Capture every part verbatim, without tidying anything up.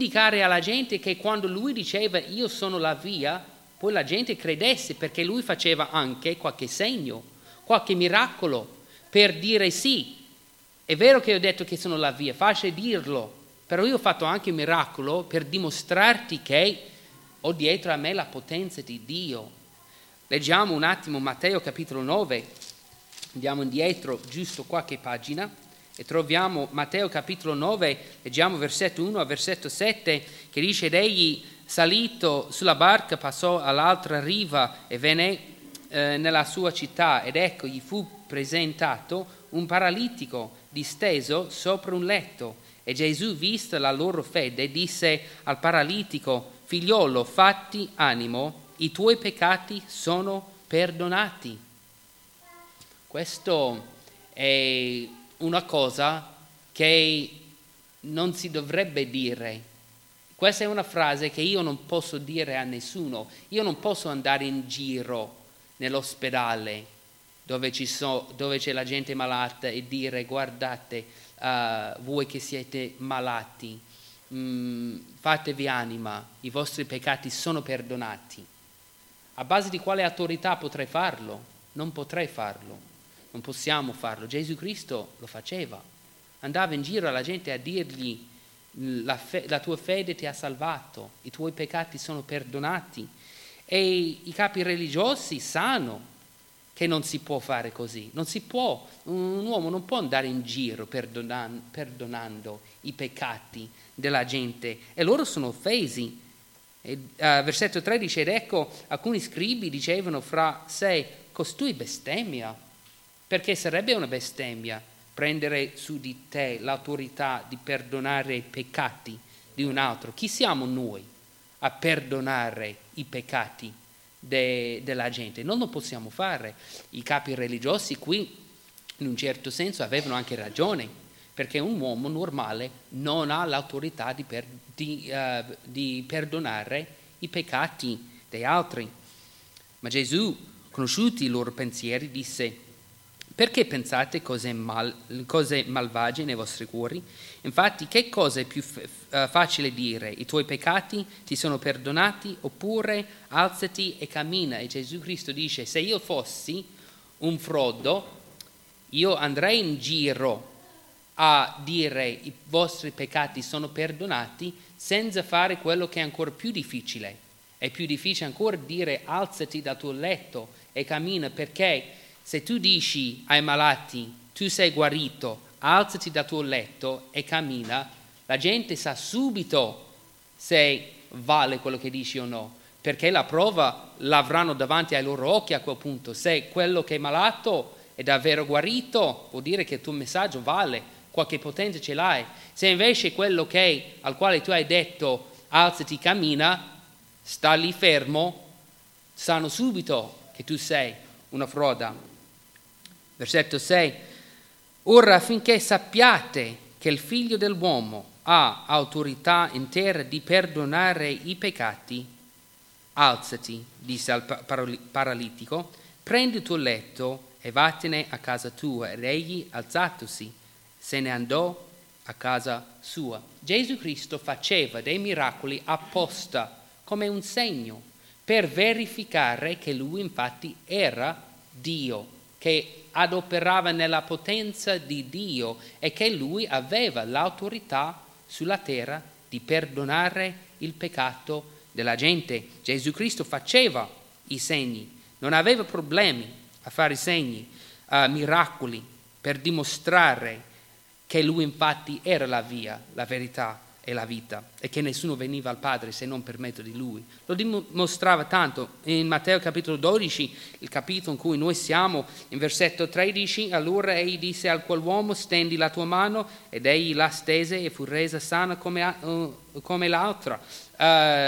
indicare alla gente che quando lui diceva io sono la via, poi la gente credesse, perché lui faceva anche qualche segno, qualche miracolo per dire sì, è vero che ho detto che sono la via, facile dirlo, però io ho fatto anche un miracolo per dimostrarti che ho dietro a me la potenza di Dio. Leggiamo un attimo Matteo capitolo nove, andiamo indietro giusto qualche pagina e troviamo Matteo capitolo nove, leggiamo versetto uno a versetto sette, che dice: ed egli salito sulla barca passò all'altra riva e venne eh, nella sua città, ed ecco gli fu presentato un paralitico disteso sopra un letto. E Gesù, vista la loro fede, disse al paralitico: figliolo, fatti animo, i tuoi peccati sono perdonati. Questo è una cosa che non si dovrebbe dire. Questa è una frase che io non posso dire a nessuno. Io non posso andare in giro nell'ospedale dove, ci so, dove c'è la gente malata e dire: guardate, uh, voi che siete malati, mh, fatevi anima, i vostri peccati sono perdonati. A base di quale autorità potrei farlo? Non potrei farlo. Non possiamo farlo. Gesù Cristo lo faceva. Andava in giro alla gente a dirgli: la, fe- la tua fede ti ha salvato, i tuoi peccati sono perdonati. E i capi religiosi sanno che non si può fare così. Non si può, un uomo non può andare in giro perdonan- perdonando i peccati della gente. E loro sono offesi. E, uh, versetto tredici: ed ecco alcuni scribi dicevano fra sé: costui bestemmia. Perché sarebbe una bestemmia prendere su di te l'autorità di perdonare i peccati di un altro. Chi siamo noi a perdonare i peccati de, della gente? Non lo possiamo fare. I capi religiosi qui, in un certo senso, avevano anche ragione, perché un uomo normale non ha l'autorità di, per, di, uh, di perdonare i peccati degli altri. Ma Gesù, conosciuti i loro pensieri, disse: perché pensate cose, mal, cose malvagie nei vostri cuori? Infatti, che cosa è più f- uh, facile dire? I tuoi peccati ti sono perdonati, oppure alzati e cammina? E Gesù Cristo dice: se io fossi un frodo, io andrei in giro a dire i vostri peccati sono perdonati senza fare quello che è ancora più difficile. È più difficile ancora dire alzati dal tuo letto e cammina, perché se tu dici ai malati tu sei guarito, alzati dal tuo letto e cammina, la gente sa subito se vale quello che dici o no, perché la prova l'avranno davanti ai loro occhi a quel punto. Se quello che è malato è davvero guarito, vuol dire che il tuo messaggio vale, qualche potenza ce l'hai. Se invece quello che al quale tu hai detto alzati, cammina, sta lì fermo, sanno subito che tu sei una froda. Versetto sei: ora affinché sappiate che il figlio dell'uomo ha autorità in terra di perdonare i peccati, alzati, disse al paralitico, prendi il tuo letto e vattene a casa tua. Ed egli, alzatosi, se ne andò a casa sua. Gesù Cristo faceva dei miracoli apposta come un segno per verificare che lui infatti era Dio, che adoperava nella potenza di Dio e che lui aveva l'autorità sulla terra di perdonare il peccato della gente. Gesù Cristo faceva i segni, non aveva problemi a fare i segni, uh, miracoli, per dimostrare che lui infatti era la via, la verità e la vita, e che nessuno veniva al Padre se non per mezzo di lui. Lo dimostrava tanto in Matteo capitolo dodici, il capitolo in cui noi siamo, in versetto tredici: allora egli disse al quell'uomo: stendi la tua mano, ed egli la stese e fu resa sana come, uh, come l'altra. Uh,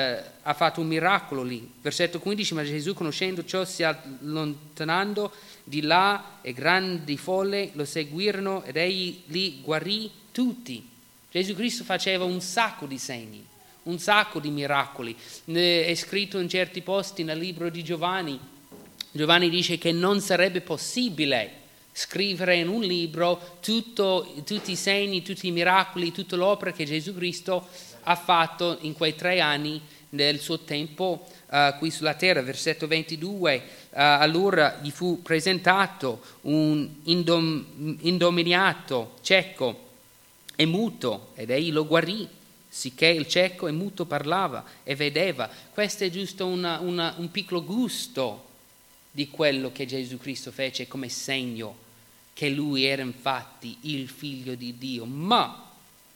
ha fatto un miracolo lì. Versetto quindici: ma Gesù, conoscendo ciò, si allontanando di là, e grandi folle lo seguirono, ed egli li guarì tutti. Gesù Cristo faceva un sacco di segni, un sacco di miracoli. È scritto in certi posti nel libro di Giovanni. Giovanni dice che non sarebbe possibile scrivere in un libro tutto, tutti i segni, tutti i miracoli, tutta l'opera che Gesù Cristo ha fatto in quei tre anni del suo tempo uh, qui sulla terra. Versetto ventidue, uh, allora gli fu presentato un indom- indominiato cieco e muto, ed egli lo guarì, sicché il cieco e muto parlava e vedeva. Questo è giusto una, una, un piccolo gusto di quello che Gesù Cristo fece come segno che lui era infatti il figlio di Dio. Ma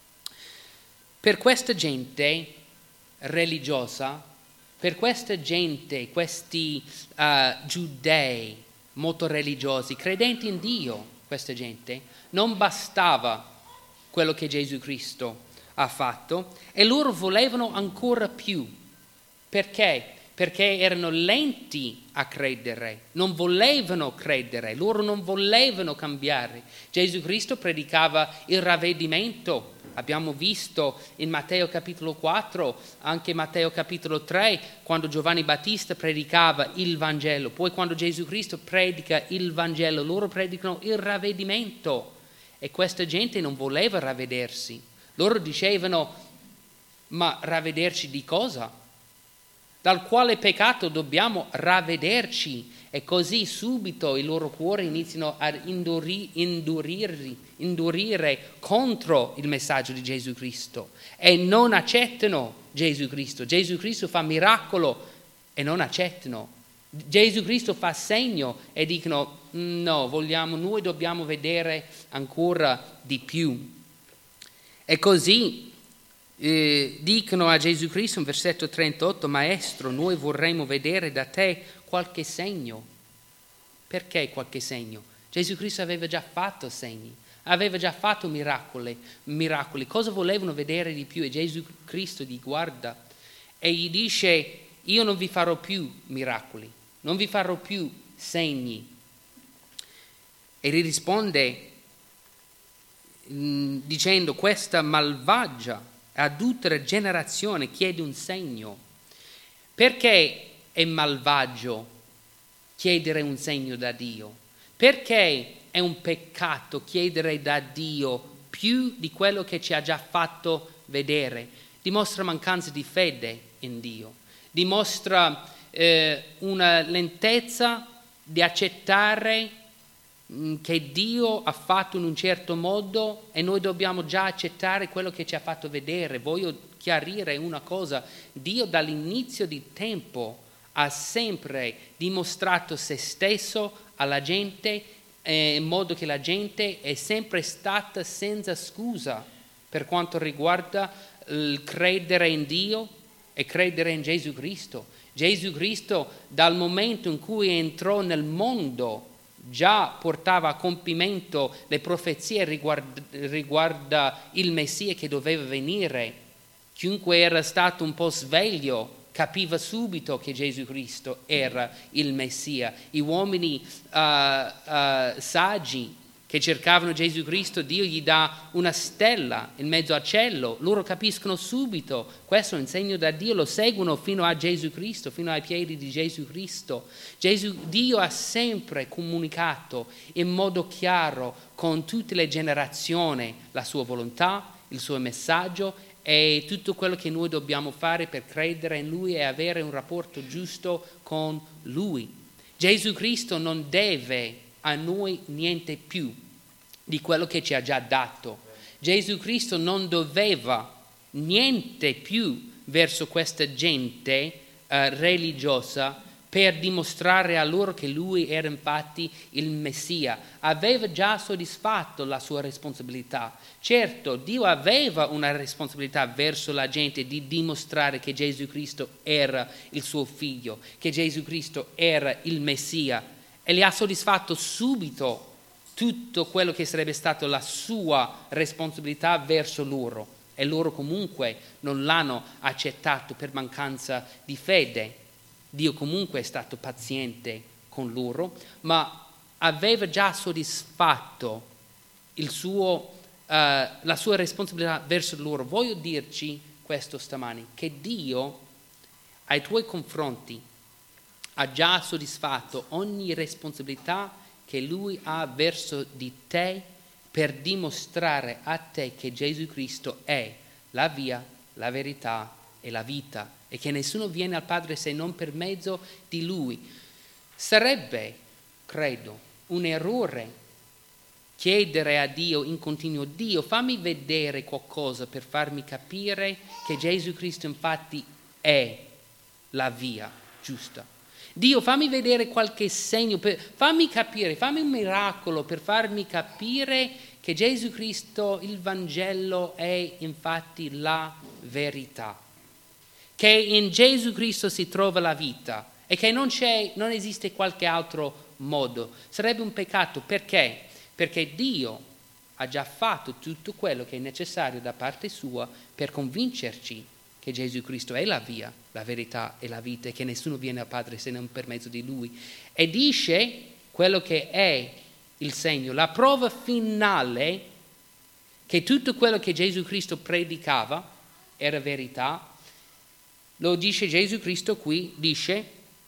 per questa gente religiosa, per questa gente, questi uh, giudei molto religiosi, credenti in Dio, questa gente, non bastava quello che Gesù Cristo ha fatto e loro volevano ancora più. Perché? Perché erano lenti a credere, non volevano credere, loro non volevano cambiare. Gesù Cristo predicava il ravvedimento. Abbiamo visto in Matteo capitolo quattro, anche Matteo capitolo tre, quando Giovanni Battista predicava il Vangelo. Poi quando Gesù Cristo predica il Vangelo, loro predicano il ravvedimento. E questa gente non voleva ravvedersi. Loro dicevano, ma ravvederci di cosa? Dal quale peccato dobbiamo ravvederci? E così subito i loro cuori iniziano a induri, indurire, indurire contro il messaggio di Gesù Cristo e non accettano Gesù Cristo. Gesù Cristo fa miracolo e non accettano. Gesù Cristo fa segno e dicono no, vogliamo, noi dobbiamo vedere ancora di più. E così Eh, dicono a Gesù Cristo in versetto trentotto, Maestro, noi vorremmo vedere da te qualche segno. Perché qualche segno? Gesù Cristo aveva già fatto segni, aveva già fatto miracoli, miracoli. Cosa volevano vedere di più? E Gesù Cristo li guarda e gli dice, io non vi farò più miracoli, non vi farò più segni. E gli risponde mh, dicendo, questa malvagia adultera generazione chiede un segno. Perché è malvagio chiedere un segno da Dio? Perché è un peccato chiedere da Dio più di quello che ci ha già fatto vedere? Dimostra mancanza di fede in Dio, dimostra eh, una lentezza di accettare che Dio ha fatto in un certo modo e noi dobbiamo già accettare quello che ci ha fatto vedere. Voglio chiarire una cosa, Dio dall'inizio di tempo ha sempre dimostrato se stesso alla gente eh, in modo che la gente è sempre stata senza scusa per quanto riguarda il credere in Dio e credere in Gesù Cristo. Gesù Cristo dal momento in cui entrò nel mondo già portava a compimento le profezie riguardo, riguardo il Messia che doveva venire. Chiunque era stato un po' sveglio capiva subito che Gesù Cristo era il Messia. Gli uomini uh, uh, saggi che cercavano Gesù Cristo, Dio gli dà una stella in mezzo al cielo, loro capiscono subito, questo è un segno da Dio, lo seguono fino a Gesù Cristo, fino ai piedi di Gesù Cristo. Gesù, Dio ha sempre comunicato in modo chiaro con tutte le generazioni la sua volontà, il suo messaggio e tutto quello che noi dobbiamo fare per credere in Lui e avere un rapporto giusto con Lui. Gesù Cristo non deve a noi niente più di quello che ci ha già dato. Gesù Cristo non doveva niente più verso questa gente eh, religiosa per dimostrare a loro che Lui era infatti il Messia. Aveva già soddisfatto la sua responsabilità. Certo, Dio aveva una responsabilità verso la gente di dimostrare che Gesù Cristo era il suo figlio, che Gesù Cristo era il Messia. E le ha soddisfatto subito tutto quello che sarebbe stato la sua responsabilità verso loro e loro comunque non l'hanno accettato per mancanza di fede. Dio comunque è stato paziente con loro, ma aveva già soddisfatto il suo, uh, la sua responsabilità verso loro. Voglio dirci questo stamani, che Dio ai tuoi confronti ha già soddisfatto ogni responsabilità che Lui ha verso di te per dimostrare a te che Gesù Cristo è la via, la verità e la vita e che nessuno viene al Padre se non per mezzo di Lui. Sarebbe, credo, un errore chiedere a Dio in continuo: Dio, fammi vedere qualcosa per farmi capire che Gesù Cristo infatti è la via giusta. Dio, fammi vedere qualche segno, per, fammi capire, fammi un miracolo per farmi capire che Gesù Cristo, il Vangelo, è infatti la verità. Che in Gesù Cristo si trova la vita e che non c'è, non esiste qualche altro modo. Sarebbe un peccato. Perché? Perché Dio ha già fatto tutto quello che è necessario da parte sua per convincerci che Gesù Cristo è la via, la verità e la vita e che nessuno viene al Padre se non per mezzo di Lui. E dice quello che è il segno, la prova finale che tutto quello che Gesù Cristo predicava era verità. Lo dice Gesù Cristo qui, dice: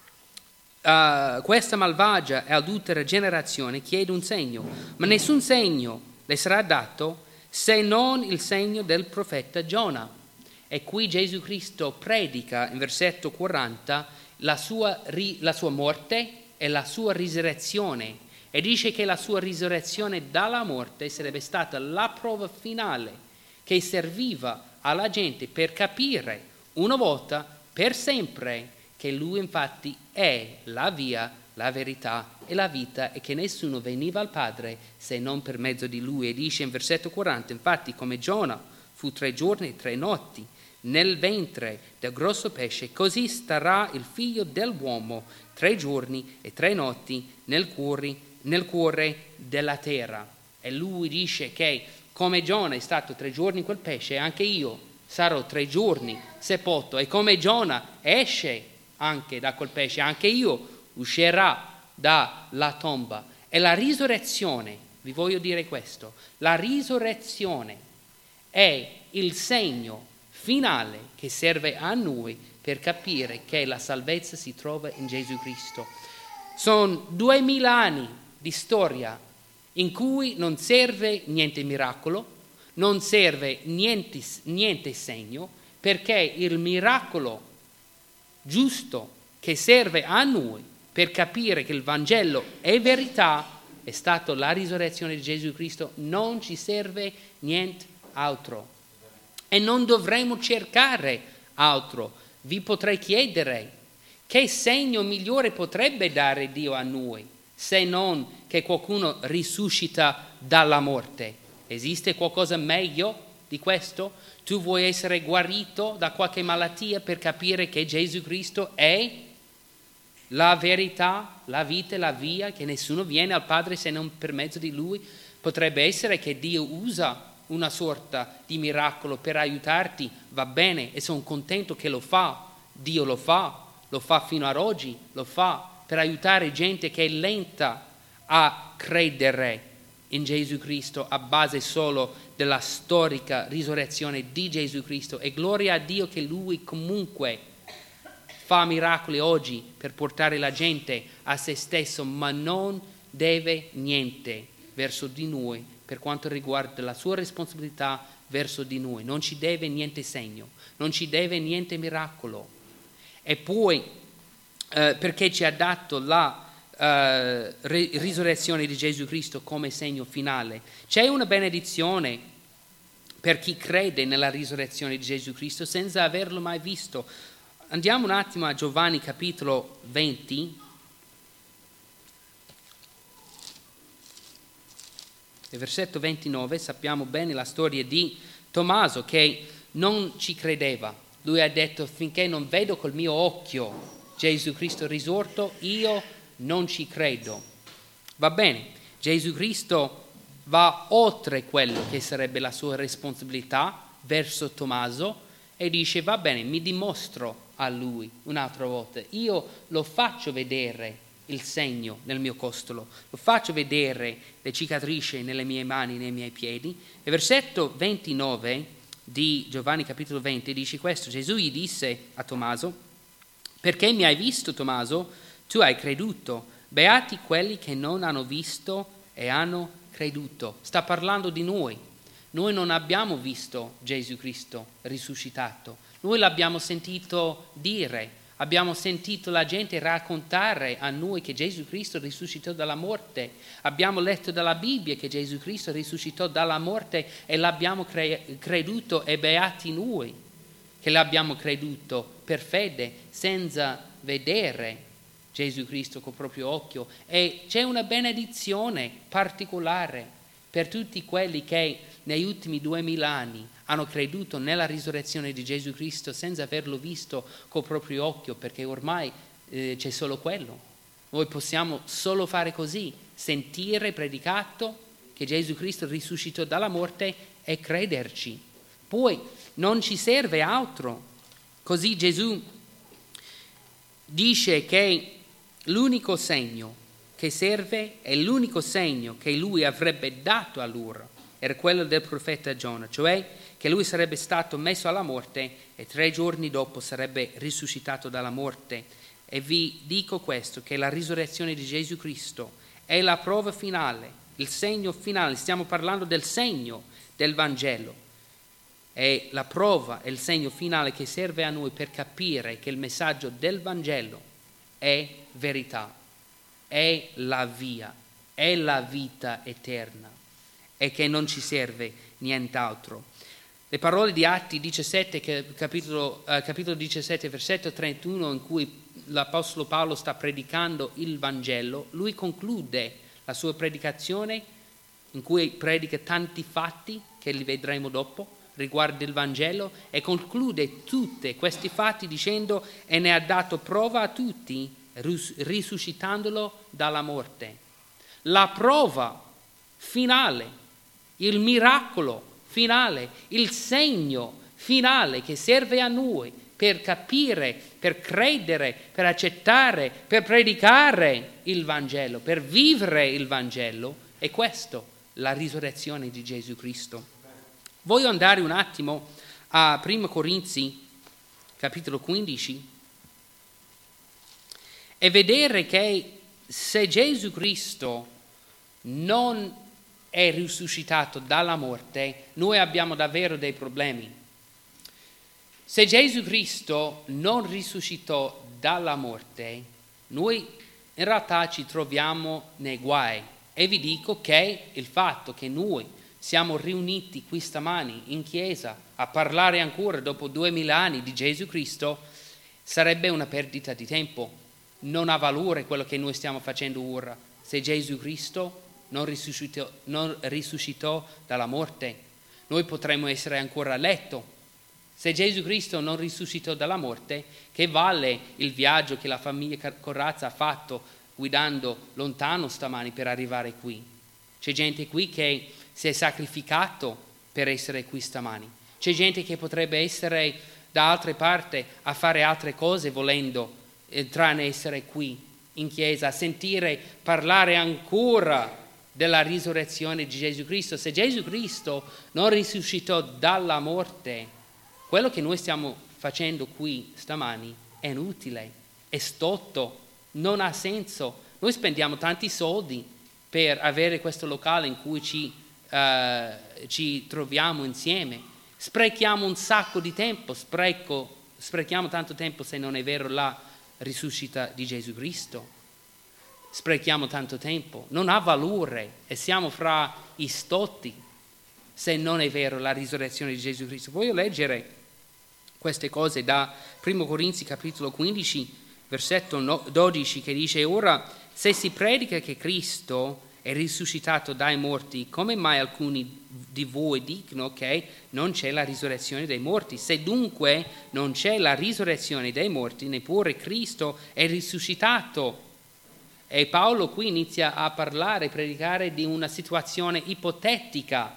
uh, questa malvagia e adultera generazione chiede un segno, ma nessun segno le sarà dato se non il segno del profeta Giona. E qui Gesù Cristo predica in versetto quaranta la sua, ri, la sua morte e la sua risurrezione, e dice che la sua risurrezione dalla morte sarebbe stata la prova finale che serviva alla gente per capire una volta per sempre che Lui infatti è la via, la verità e la vita e che nessuno veniva al Padre se non per mezzo di Lui. E dice in versetto quaranta: infatti come Giona fu tre giorni e tre notti nel ventre del grosso pesce, così starà il figlio dell'uomo tre giorni e tre notti nel cuore, nel cuore della terra. E lui dice che come Giona è stato tre giorni in quel pesce, anche io sarò tre giorni sepolto, e come Giona esce anche da quel pesce, anche io uscirà dalla tomba. E la risurrezione, vi voglio dire questo, la risurrezione è il segno finale che serve a noi per capire che la salvezza si trova in Gesù Cristo. Sono duemila anni di storia in cui non serve niente miracolo, non serve niente, niente segno, perché il miracolo giusto che serve a noi per capire che il Vangelo è verità è stato la risurrezione di Gesù Cristo. Non ci serve niente altro. E non dovremo cercare altro. Vi potrei chiedere: che segno migliore potrebbe dare Dio a noi se non che qualcuno risuscita dalla morte? Esiste qualcosa meglio di questo? Tu vuoi essere guarito da qualche malattia per capire che Gesù Cristo è la verità, la vita e la via, che nessuno viene al Padre se non per mezzo di Lui? Potrebbe essere che Dio usa una sorta di miracolo per aiutarti, va bene, e sono contento che lo fa. Dio lo fa, lo fa fino ad oggi, lo fa per aiutare gente che è lenta a credere in Gesù Cristo a base solo della storica risurrezione di Gesù Cristo. E gloria a Dio che Lui comunque fa miracoli oggi per portare la gente a se stesso, ma non deve niente verso di noi per quanto riguarda la sua responsabilità verso di noi. Non ci deve niente segno, non ci deve niente miracolo. E poi eh, perché ci ha dato la eh, risurrezione di Gesù Cristo come segno finale. C'è una benedizione per chi crede nella risurrezione di Gesù Cristo senza averlo mai visto. Andiamo un attimo a Giovanni capitolo venti. Nel versetto ventinove sappiamo bene la storia di Tommaso che non ci credeva. Lui ha detto: finché non vedo col mio occhio Gesù Cristo risorto, io non ci credo. Va bene, Gesù Cristo va oltre quello che sarebbe la sua responsabilità verso Tommaso e dice: va bene, mi dimostro a lui un'altra volta, io lo faccio vedere il segno nel mio costolo, lo faccio vedere le cicatrici nelle mie mani, nei miei piedi. E versetto ventinove di Giovanni capitolo venti dice questo: Gesù gli disse a Tommaso: perché mi hai visto, Tommaso, tu hai creduto, Beati quelli che non hanno visto e hanno creduto. Sta parlando di noi. Noi non abbiamo visto Gesù Cristo risuscitato. Noi l'abbiamo sentito dire, abbiamo sentito la gente raccontare a noi che Gesù Cristo risuscitò dalla morte. Abbiamo letto dalla Bibbia che Gesù Cristo risuscitò dalla morte e l'abbiamo cre- creduto e beati noi che l'abbiamo creduto per fede senza vedere Gesù Cristo col proprio occhio. E c'è una benedizione particolare per tutti quelli che negli ultimi duemila anni hanno creduto nella risurrezione di Gesù Cristo senza averlo visto col proprio occhio, perché ormai eh, c'è solo quello. Noi possiamo solo fare così, sentire predicato che Gesù Cristo risuscitò dalla morte e crederci. Poi non ci serve altro. Così Gesù dice che l'unico segno che serve è l'unico segno che lui avrebbe dato a loro, era quello del profeta Giona, cioè che lui sarebbe stato messo alla morte e tre giorni dopo sarebbe risuscitato dalla morte. E vi dico questo, che la risurrezione di Gesù Cristo è la prova finale, il segno finale, stiamo parlando del segno del Vangelo, è la prova, è il segno finale che serve a noi per capire che il messaggio del Vangelo è verità, è la via, è la vita eterna e che non ci serve nient'altro. Le parole di Atti diciassette, capitolo, eh, capitolo diciassette, versetto trentuno, in cui l'Apostolo Paolo sta predicando il Vangelo, lui conclude la sua predicazione in cui predica tanti fatti che li vedremo dopo riguardo il Vangelo, e conclude tutti questi fatti dicendo: e ne ha dato prova a tutti risuscitandolo dalla morte. La prova finale, il miracolo finale, il segno finale che serve a noi per capire, per credere, per accettare, per predicare il Vangelo, per vivere il Vangelo, è questo, la risurrezione di Gesù Cristo. Voglio andare un attimo a Primo Corinzi, capitolo quindici, e vedere che se Gesù Cristo non è risuscitato dalla morte, noi abbiamo davvero dei problemi. Se Gesù Cristo non risuscitò dalla morte, noi in realtà ci troviamo nei guai. E vi dico che il fatto che noi siamo riuniti qui stamani in chiesa a parlare ancora dopo duemila anni di Gesù Cristo sarebbe una perdita di tempo. Non ha valore quello che noi stiamo facendo ora se Gesù Cristo non risuscitò, non risuscitò dalla morte. Noi potremmo essere ancora a letto. Se Gesù Cristo non risuscitò dalla morte, che vale il viaggio che la famiglia Corazza ha fatto guidando lontano stamani per arrivare qui? C'è gente qui che si è sacrificato per essere qui stamani. C'è gente che potrebbe essere da altre parti a fare altre cose volendo, eh, tranne essere qui in chiesa, a sentire parlare ancora della risurrezione di Gesù Cristo. Se Gesù Cristo non risuscitò dalla morte, quello che noi stiamo facendo qui stamani è inutile, è stotto, non ha senso. Noi spendiamo tanti soldi per avere questo locale in cui ci, uh, ci troviamo insieme. Sprechiamo un sacco di tempo, spreco, sprechiamo tanto tempo se non è vero la risuscita di Gesù Cristo. Sprechiamo tanto tempo, non ha valore e siamo fra i stotti se non è vero la risurrezione di Gesù Cristo. Voglio leggere queste cose da Primo Corinzi capitolo quindici, versetto dodici, che dice: ora se si predica che Cristo è risuscitato dai morti, come mai alcuni di voi dicono che non c'è la risurrezione dei morti? Se dunque non c'è la risurrezione dei morti, neppure Cristo è risuscitato. E Paolo qui inizia a parlare, a predicare di una situazione ipotetica.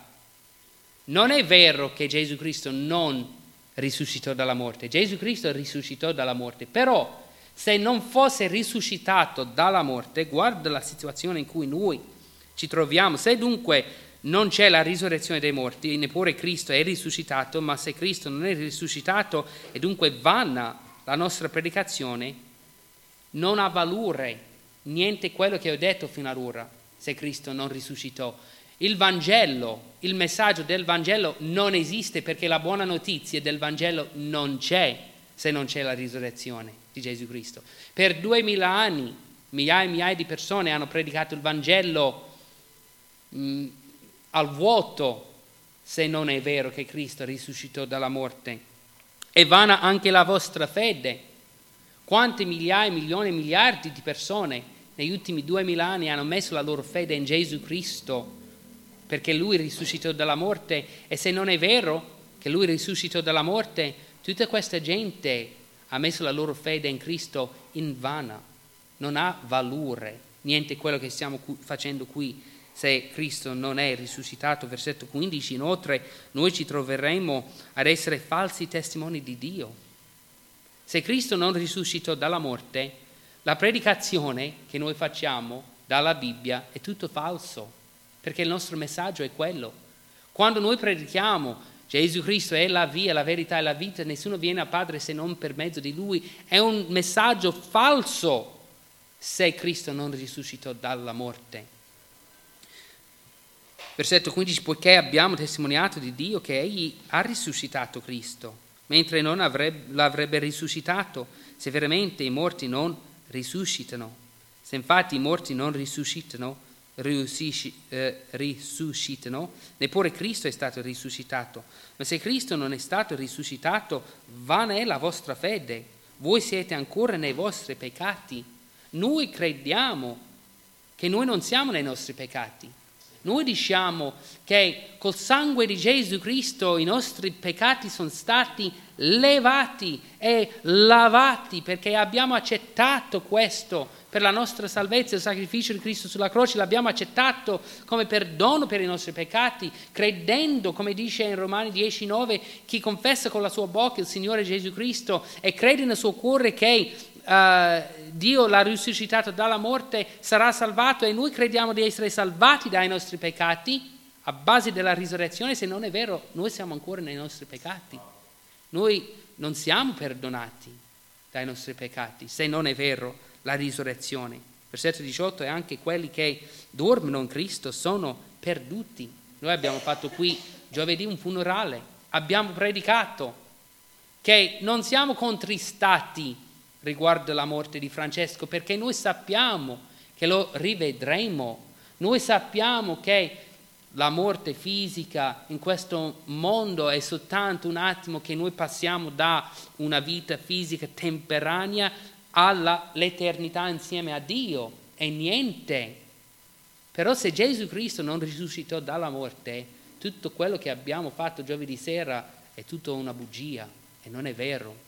Non è vero che Gesù Cristo non risuscitò dalla morte. Gesù Cristo risuscitò dalla morte, però se non fosse risuscitato dalla morte, guarda la situazione in cui noi ci troviamo. Se dunque non c'è la risurrezione dei morti, neppure Cristo è risuscitato, ma se Cristo non è risuscitato è dunque vana la nostra predicazione, non ha valore niente quello che ho detto fino ad ora se Cristo non risuscitò. Il Vangelo, il messaggio del Vangelo non esiste perché la buona notizia del Vangelo non c'è se non c'è la risurrezione di Gesù Cristo. Per duemila anni migliaia e migliaia di persone hanno predicato il Vangelo mh, al vuoto se non è vero che Cristo risuscitò dalla morte. È vana anche la vostra fede. Quante migliaia, milioni e miliardi di persone negli ultimi duemila anni hanno messo la loro fede in Gesù Cristo perché Lui risuscitò dalla morte, e se non è vero che Lui risuscitò dalla morte, tutta questa gente ha messo la loro fede in Cristo in vana. Non ha valore niente quello che stiamo facendo qui se Cristo non è risuscitato. Versetto quindici, inoltre noi ci troveremo ad essere falsi testimoni di Dio. Se Cristo non risuscitò dalla morte, la predicazione che noi facciamo dalla Bibbia è tutto falso, perché il nostro messaggio è quello. Quando noi predichiamo Gesù Cristo è la via, la verità e la vita, nessuno viene al Padre se non per mezzo di Lui, è un messaggio falso se Cristo non risuscitò dalla morte. Versetto quindici, poiché abbiamo testimoniato di Dio che Egli ha risuscitato Cristo, mentre non avrebbe, l'avrebbe risuscitato se veramente i morti non risuscitano. Se infatti i morti non risuscitano, eh, risuscitano, neppure Cristo è stato risuscitato. Ma se Cristo non è stato risuscitato, vana è la vostra fede, voi siete ancora nei vostri peccati. Noi crediamo che noi non siamo nei nostri peccati. Noi diciamo che col sangue di Gesù Cristo i nostri peccati sono stati levati e lavati perché abbiamo accettato questo per la nostra salvezza, il sacrificio di Cristo sulla croce, l'abbiamo accettato come perdono per i nostri peccati, credendo, come dice in Romani dieci nove, chi confessa con la sua bocca il Signore Gesù Cristo e crede nel suo cuore che Uh, Dio l'ha risuscitato dalla morte, sarà salvato, e noi crediamo di essere salvati dai nostri peccati a base della risurrezione. Se non è vero, noi siamo ancora nei nostri peccati. Noi non siamo perdonati dai nostri peccati, se non è vero la risurrezione. Versetto diciotto, e anche quelli che dormono in Cristo sono perduti. Noi abbiamo fatto qui giovedì un funerale, abbiamo predicato che non siamo contristati riguardo la morte di Francesco, perché noi sappiamo che lo rivedremo, noi sappiamo che la morte fisica in questo mondo è soltanto un attimo che noi passiamo da una vita fisica temporanea all'eternità insieme a Dio, e niente. Però se Gesù Cristo non risuscitò dalla morte, tutto quello che abbiamo fatto giovedì sera è tutto una bugia e non è vero.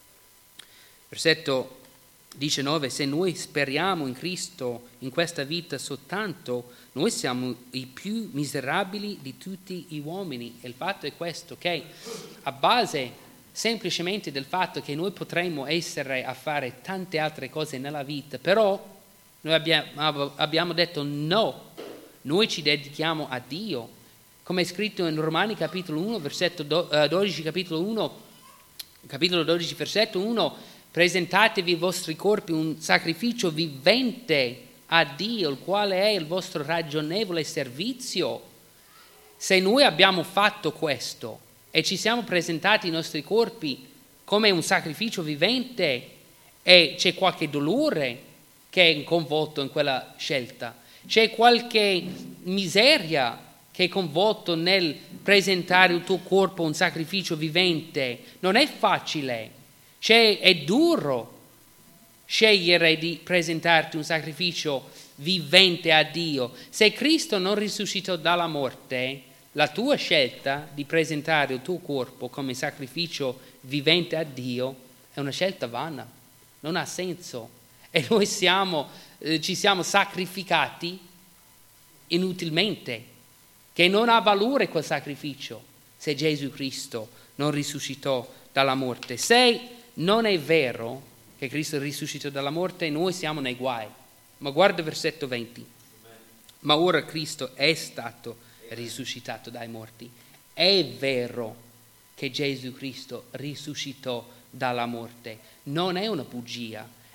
Versetto diciannove, se noi speriamo in Cristo in questa vita soltanto, noi siamo i più miserabili di tutti gli uomini. E il fatto è questo, che a base semplicemente del fatto che noi potremmo essere a fare tante altre cose nella vita, però noi abbiamo, abbiamo detto no, noi ci dedichiamo a Dio. Come è scritto in Romani capitolo uno, versetto dodici, capitolo uno, capitolo dodici, versetto uno, presentatevi i vostri corpi un sacrificio vivente a Dio, il quale è il vostro ragionevole servizio. Se noi abbiamo fatto questo e ci siamo presentati i nostri corpi come un sacrificio vivente e c'è qualche dolore che è coinvolto in quella scelta, c'è qualche miseria che è coinvolto nel presentare il tuo corpo un sacrificio vivente, non è facile. C'è, è duro scegliere di presentarti un sacrificio vivente a Dio. Se Cristo non risuscitò dalla morte, la tua scelta di presentare il tuo corpo come sacrificio vivente a Dio è una scelta vana, non ha senso. E noi siamo, eh, ci siamo sacrificati inutilmente, che non ha valore quel sacrificio se Gesù Cristo non risuscitò dalla morte. Se non è vero che Cristo risuscitò dalla morte, noi siamo nei guai. Ma guarda versetto venti. Ma ora Cristo è stato risuscitato dai morti. È vero che Gesù Cristo risuscitò dalla morte. Non è una bugia.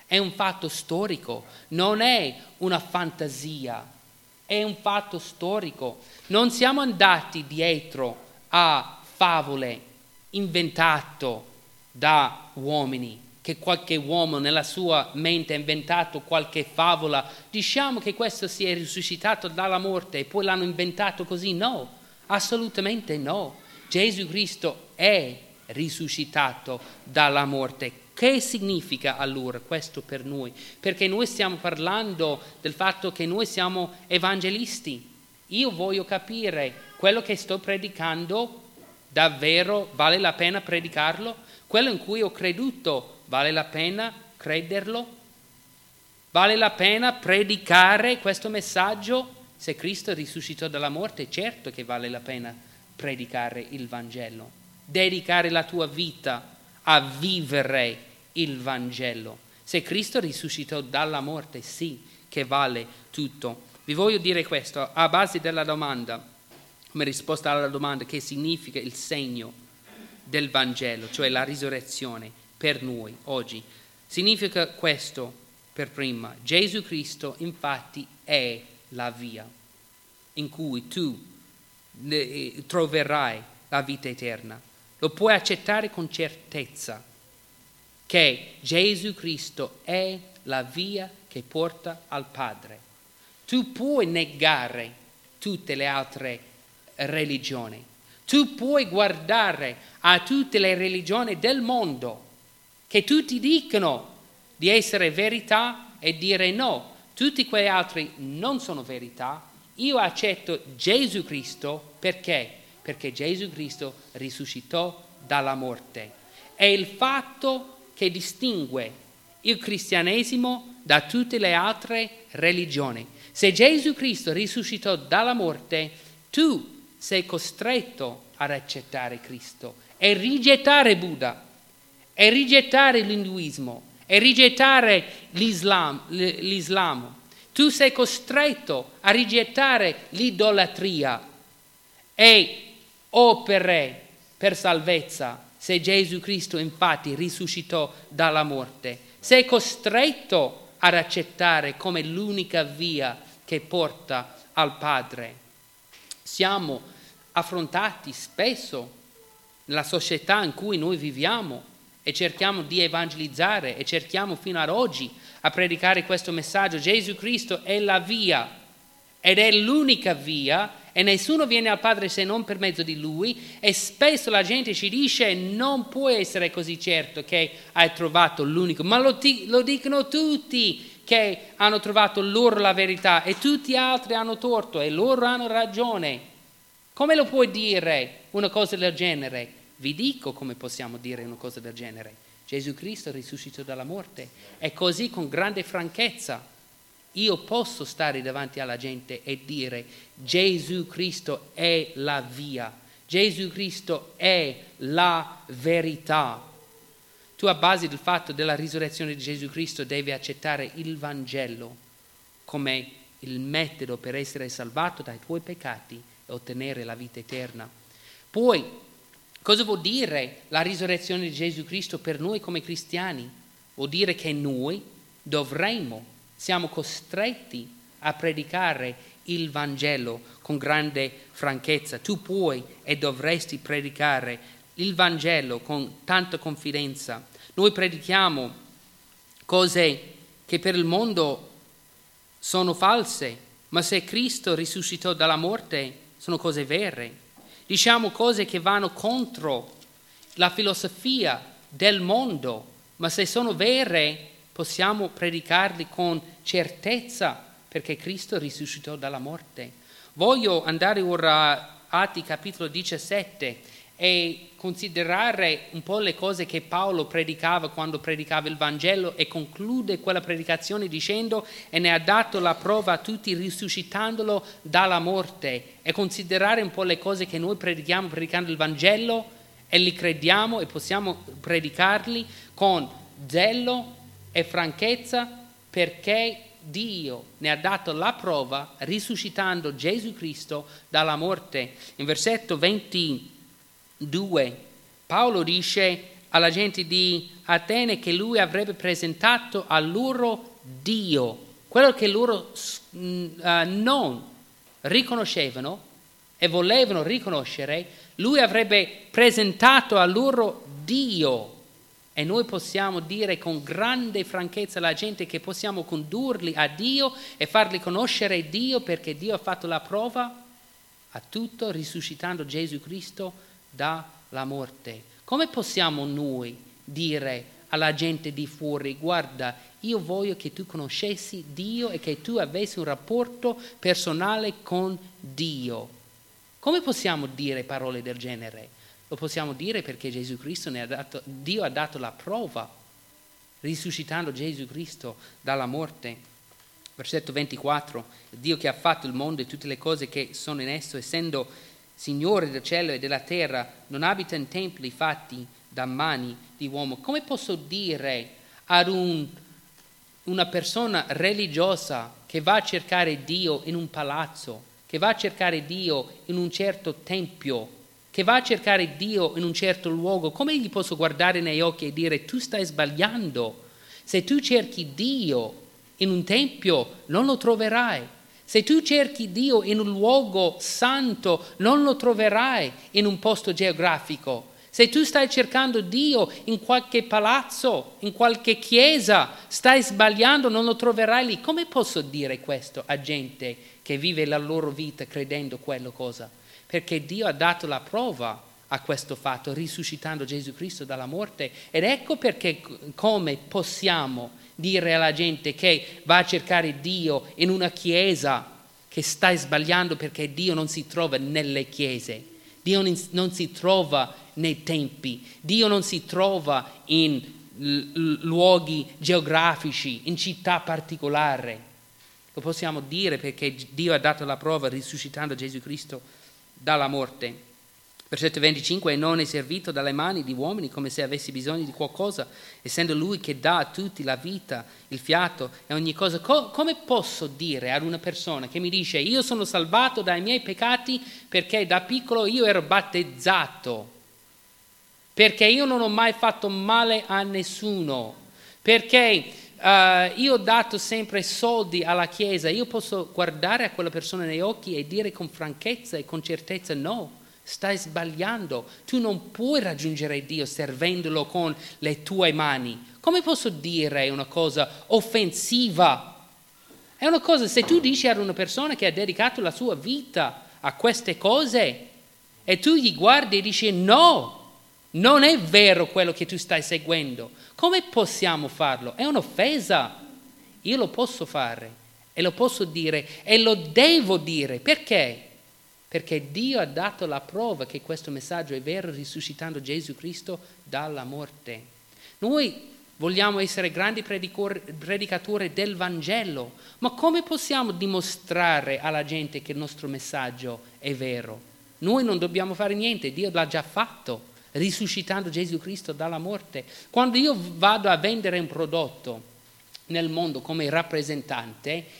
È un fatto storico, non è una fantasia, è un fatto storico. Non siamo andati dietro a favole inventate da uomini, che qualche uomo nella sua mente ha inventato qualche favola. Diciamo che questo si è risuscitato dalla morte e poi l'hanno inventato così. No, assolutamente no. Gesù Cristo è risuscitato dalla morte. Che significa allora questo per noi? Perché noi stiamo parlando del fatto che noi siamo evangelisti. Io voglio capire quello che sto predicando davvero vale la pena predicarlo? Quello in cui ho creduto vale la pena crederlo? Vale la pena predicare questo messaggio? Se Cristo risuscitò dalla morte, certo che vale la pena predicare il Vangelo. Dedicare la tua vita a vivere il Vangelo. Se Cristo risuscitò dalla morte, sì che vale tutto. Vi voglio dire questo a base della domanda, come risposta alla domanda che significa il segno del Vangelo, cioè la risurrezione per noi oggi. Significa questo per prima. Gesù Cristo infatti è la via in cui tu troverai la vita eterna. Lo puoi accettare con certezza che Gesù Cristo è la via che porta al Padre. Tu puoi negare tutte le altre religioni. Tu puoi guardare a tutte le religioni del mondo che tutti dicono di essere verità e dire no, tutti quegli altri non sono verità. Io accetto Gesù Cristo perché? Perché Gesù Cristo risuscitò dalla morte. È il fatto che distingue il cristianesimo da tutte le altre religioni. Se Gesù Cristo risuscitò dalla morte, tu sei costretto ad accettare Cristo e rigettare Buddha, e rigettare l'induismo, e rigettare l'Islam, l'Islam. Tu sei costretto a rigettare l'idolatria e opere per salvezza. Se Gesù Cristo infatti risuscitò dalla morte, sei costretto ad accettare come l'unica via che porta al Padre. Siamo affrontati spesso nella società in cui noi viviamo e cerchiamo di evangelizzare e cerchiamo fino ad oggi a predicare questo messaggio. Gesù Cristo è la via ed è l'unica via e nessuno viene al Padre se non per mezzo di Lui, e spesso la gente ci dice non puoi essere così certo che hai trovato l'unico, ma lo, ti, lo dicono tutti che hanno trovato loro la verità e tutti gli altri hanno torto e loro hanno ragione. Come lo puoi dire una cosa del genere? Vi dico come possiamo dire una cosa del genere. Gesù Cristo risuscitò dalla morte e così con grande franchezza io posso stare davanti alla gente e dire Gesù Cristo è la via, Gesù Cristo è la verità. Tu a base del fatto della risurrezione di Gesù Cristo devi accettare il Vangelo come il metodo per essere salvato dai tuoi peccati e ottenere la vita eterna. Poi, cosa vuol dire la risurrezione di Gesù Cristo per noi come cristiani? Vuol dire che noi dovremmo siamo costretti a predicare il Vangelo con grande franchezza. Tu puoi e dovresti predicare il Vangelo con tanta confidenza. Noi predichiamo cose che per il mondo sono false, ma se Cristo risuscitò dalla morte sono cose vere. Diciamo cose che vanno contro la filosofia del mondo, ma se sono vere possiamo predicarli con certezza perché Cristo risuscitò dalla morte. Voglio andare ora a Atti capitolo diciassette e considerare un po' le cose che Paolo predicava quando predicava il Vangelo, e conclude quella predicazione dicendo e ne ha dato la prova a tutti risuscitandolo dalla morte, e considerare un po' le cose che noi predichiamo predicando il Vangelo e li crediamo e possiamo predicarli con zelo e franchezza perché Dio ne ha dato la prova risuscitando Gesù Cristo dalla morte. In versetto ventidue Paolo dice alla gente di Atene che lui avrebbe presentato a loro Dio, quello che loro uh, non riconoscevano e volevano riconoscere, lui avrebbe presentato a loro Dio. E noi possiamo dire con grande franchezza alla gente che possiamo condurli a Dio e farli conoscere Dio, perché Dio ha fatto la prova a tutto risuscitando Gesù Cristo dalla morte. Come possiamo noi dire alla gente di fuori: guarda, io voglio che tu conoscessi Dio e che tu avessi un rapporto personale con Dio? Come possiamo dire parole del genere? Lo possiamo dire perché Gesù Cristo ne ha dato, Dio ha dato la prova, risuscitando Gesù Cristo dalla morte. Versetto ventiquattro, Dio che ha fatto il mondo e tutte le cose che sono in esso, essendo Signore del cielo e della terra, non abita in templi fatti da mani di uomo. Come posso dire ad un, una persona religiosa che va a cercare Dio in un palazzo, che va a cercare Dio in un certo tempio, che va a cercare Dio in un certo luogo, come gli posso guardare negli occhi e dire: tu stai sbagliando? Se tu cerchi Dio in un tempio non lo troverai. Se tu cerchi Dio in un luogo santo non lo troverai in un posto geografico. Se tu stai cercando Dio in qualche palazzo, in qualche chiesa, stai sbagliando, non lo troverai lì. Come posso dire questo a gente che vive la loro vita credendo quello cosa? Perché Dio ha dato la prova a questo fatto, risuscitando Gesù Cristo dalla morte. Ed ecco perché come possiamo dire alla gente che va a cercare Dio in una chiesa che stai sbagliando, perché Dio non si trova nelle chiese, Dio non si trova nei tempi, Dio non si trova in luoghi geografici, in città particolari. Lo possiamo dire perché Dio ha dato la prova risuscitando Gesù Cristo dalla morte. Versetto venticinque, e non è servito dalle mani di uomini come se avessi bisogno di qualcosa, essendo Lui che dà a tutti la vita, il fiato e ogni cosa. Co- come posso dire ad una persona che mi dice: io sono salvato dai miei peccati perché da piccolo io ero battezzato, perché io non ho mai fatto male a nessuno, perché uh, io ho dato sempre soldi alla Chiesa? Io posso guardare a quella persona negli occhi e dire con franchezza e con certezza: no, stai sbagliando, tu non puoi raggiungere Dio servendolo con le tue mani. Come posso dire una cosa offensiva? È una cosa, se tu dici ad una persona che ha dedicato la sua vita a queste cose e tu gli guardi e dici: no, non è vero quello che tu stai seguendo, come possiamo farlo? È un'offesa. Io lo posso fare e lo posso dire e lo devo dire. Perché? Perché Dio ha dato la prova che questo messaggio è vero, risuscitando Gesù Cristo dalla morte. Noi vogliamo essere grandi predicatori del Vangelo, ma come possiamo dimostrare alla gente che il nostro messaggio è vero? Noi non dobbiamo fare niente, Dio l'ha già fatto, risuscitando Gesù Cristo dalla morte. Quando io vado a vendere un prodotto nel mondo come rappresentante,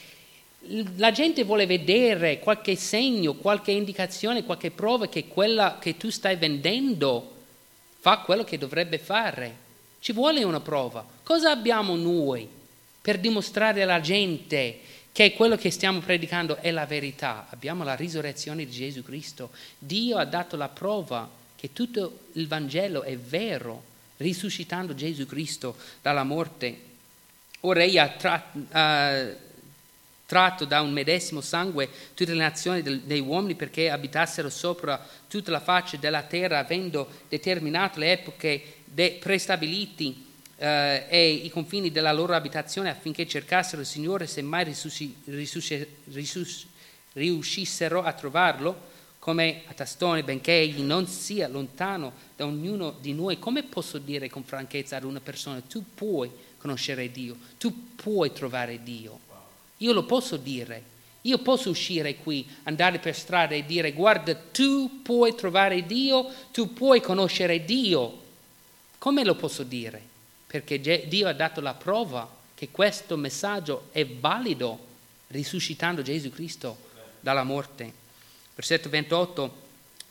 la gente vuole vedere qualche segno, qualche indicazione, qualche prova che quella che tu stai vendendo fa quello che dovrebbe fare. Ci vuole una prova. Cosa abbiamo noi per dimostrare alla gente che quello che stiamo predicando è la verità? Abbiamo la risurrezione di Gesù Cristo. Dio ha dato la prova che tutto il Vangelo è vero, risuscitando Gesù Cristo dalla morte. Ora egli ha tratto... Uh, tratto da un medesimo sangue tutte le nazioni del, dei uomini perché abitassero sopra tutta la faccia della terra, avendo determinato le epoche de, prestabiliti eh, e i confini della loro abitazione, affinché cercassero il Signore, se mai risusci, risusci, risusci, riuscissero a trovarlo, come a tastone, benché egli non sia lontano da ognuno di noi. Come posso dire con franchezza ad una persona: tu puoi conoscere Dio, tu puoi trovare Dio? Io lo posso dire, io posso uscire qui, andare per strada e dire: guarda, tu puoi trovare Dio, tu puoi conoscere Dio. Come lo posso dire? Perché Dio ha dato la prova che questo messaggio è valido, risuscitando Gesù Cristo dalla morte. Versetto ventotto,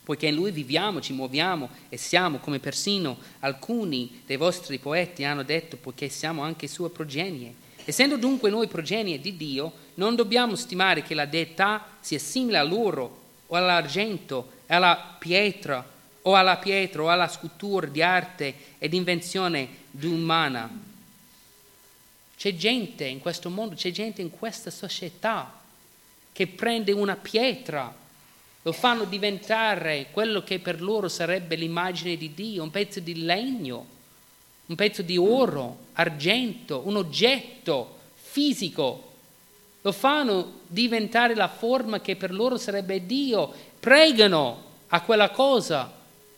poiché in Lui viviamo, ci muoviamo e siamo, come persino alcuni dei vostri poeti hanno detto, poiché siamo anche sue progenie. Essendo dunque noi progenie di Dio, non dobbiamo stimare che la deità sia simile all'oro o all'argento, alla pietra o alla pietra o alla scultura di arte ed invenzione umana. C'è gente in questo mondo, c'è gente in questa società che prende una pietra, lo fanno diventare quello che per loro sarebbe l'immagine di Dio, un pezzo di legno, un pezzo di oro, argento, un oggetto fisico. Lo fanno diventare la forma che per loro sarebbe Dio. Pregano a quella cosa,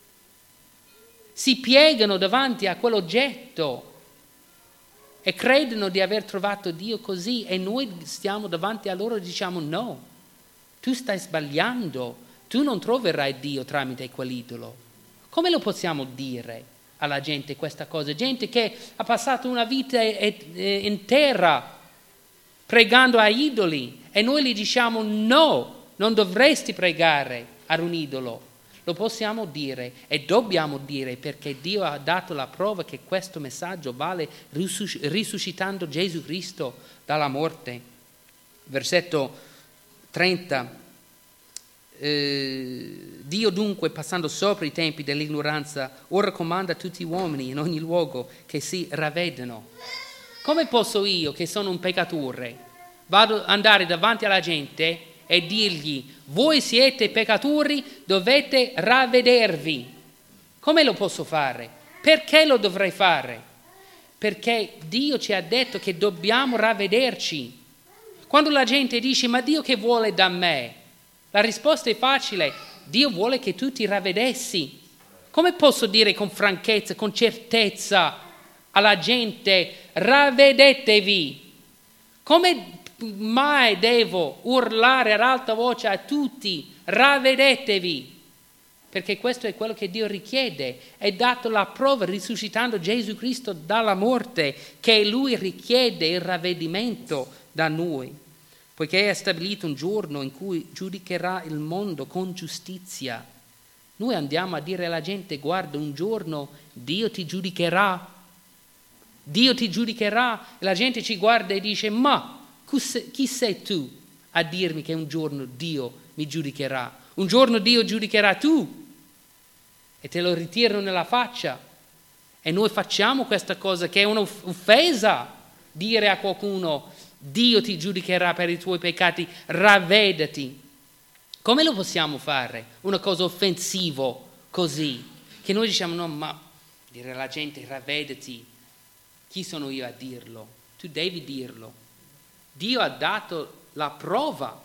si piegano davanti a quell'oggetto e credono di aver trovato Dio così, e noi stiamo davanti a loro e diciamo no. Tu stai sbagliando, tu non troverai Dio tramite quell'idolo. Come lo possiamo dire alla gente questa cosa? Gente che ha passato una vita intera pregando a idoli e noi gli diciamo no, non dovresti pregare ad un idolo. Lo possiamo dire e dobbiamo dire, perché Dio ha dato la prova che questo messaggio vale, risuscitando Gesù Cristo dalla morte. Versetto trenta. Eh, Dio dunque, passando sopra i tempi dell'ignoranza, ora comanda a tutti gli uomini in ogni luogo che si ravvedano. Come posso io, che sono un peccatore, vado andare davanti alla gente e dirgli voi siete peccatori, dovete ravvedervi? Come lo posso fare? Perché lo dovrei fare? Perché Dio ci ha detto che dobbiamo ravvederci. Quando la gente dice ma Dio che vuole da me? La risposta è facile: Dio vuole che tu ti ravvedessi. Come posso dire con franchezza, con certezza alla gente ravvedetevi? Come mai devo urlare ad alta voce a tutti ravvedetevi? Perché questo è quello che Dio richiede. È dato la prova risuscitando Gesù Cristo dalla morte, che Lui richiede il ravvedimento da noi, poiché è stabilito un giorno in cui giudicherà il mondo con giustizia. Noi andiamo a dire alla gente guarda, un giorno Dio ti giudicherà, Dio ti giudicherà, e la gente ci guarda e dice ma chi sei tu a dirmi che un giorno Dio mi giudicherà? Un giorno Dio giudicherà tu, e te lo ritirano nella faccia. E noi facciamo questa cosa che è un'offesa, dire a qualcuno Dio ti giudicherà per i tuoi peccati, ravvedati. Come lo possiamo fare? Una cosa offensiva così, che noi diciamo no, ma dire alla gente ravvedati, chi sono io a dirlo? Tu devi dirlo. Dio ha dato la prova